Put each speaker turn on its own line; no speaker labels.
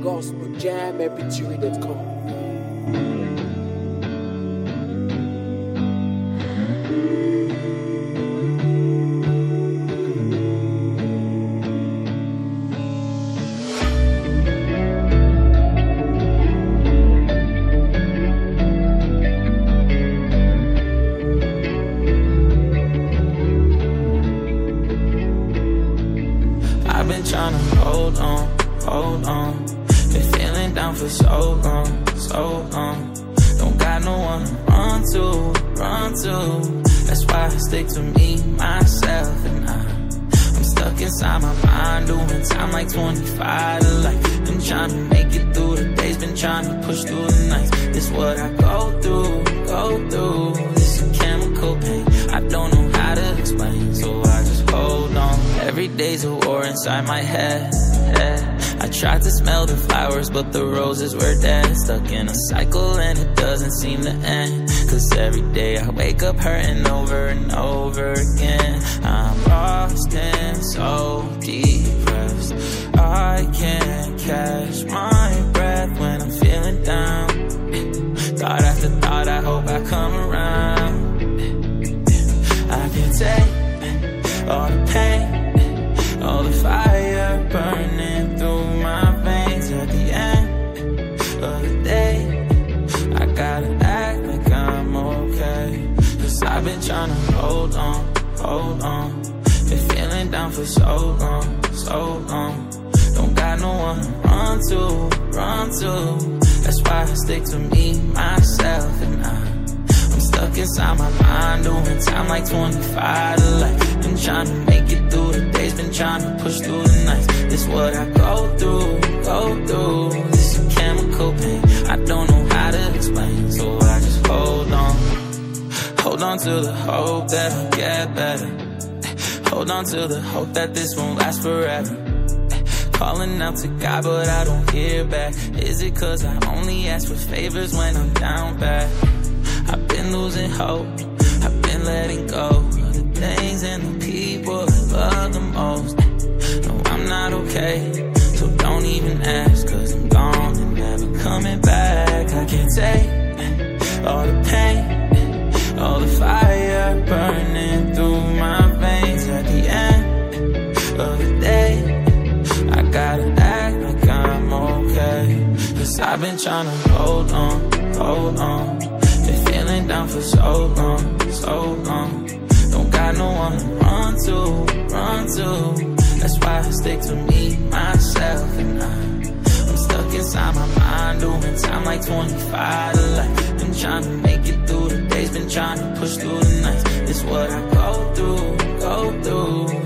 gospeljamfm.com.
I've been trying to hold on. Been feeling down for so long. Don't got no one to run to. That's why I stick to me, myself, and I'm stuck inside my mind, doing time like 25 to life. Been trying to make it through the days, been trying to push through the nights. This what I go through. This a chemical pain, I don't know how to explain, so I just hold on. Every day's a war inside my head. I tried to smell the flowers, but the roses were dead. Stuck in a cycle and it doesn't seem to end. Cause every day I wake up hurting over and over again. I'm lost and so depressed, I can't catch my breath when I'm feeling down. Thought after thought, I hope I come around. I can take all the pain, all the fire burning through my veins. At the end of the day, I gotta act like I'm okay. Cause I've been trying to hold on. Been feeling down for so long. Don't got no one to run to. That's why I stick to me, myself, and I'm stuck inside my mind, doing time like 25 to life. Been trying to make it through the days, been trying to push through the nights. This what I go through. This a chemical pain, I don't know how to explain, so I just hold on. Hold on to the hope that I'll get better. Hold on to the hope that this won't last forever. Calling out to God, but I don't hear back. Is it cause I only ask for favors when I'm down bad? I've been losing hope, I've been letting go of the things and the people I love the most. No, I'm not okay, so don't even ask, cause I'm gone and never coming back. I can't take all the pain, all the fire burning through my veins. At the end of the day, I gotta act like I'm okay. Cause I've been trying to hold on. Been feeling down for so long. Don't got no one to run to. That's why I stick to me, myself, and I'm stuck inside my mind, doing time like 25 to life. Been trying to make it through the days, been trying to push through the nights. This what I go through.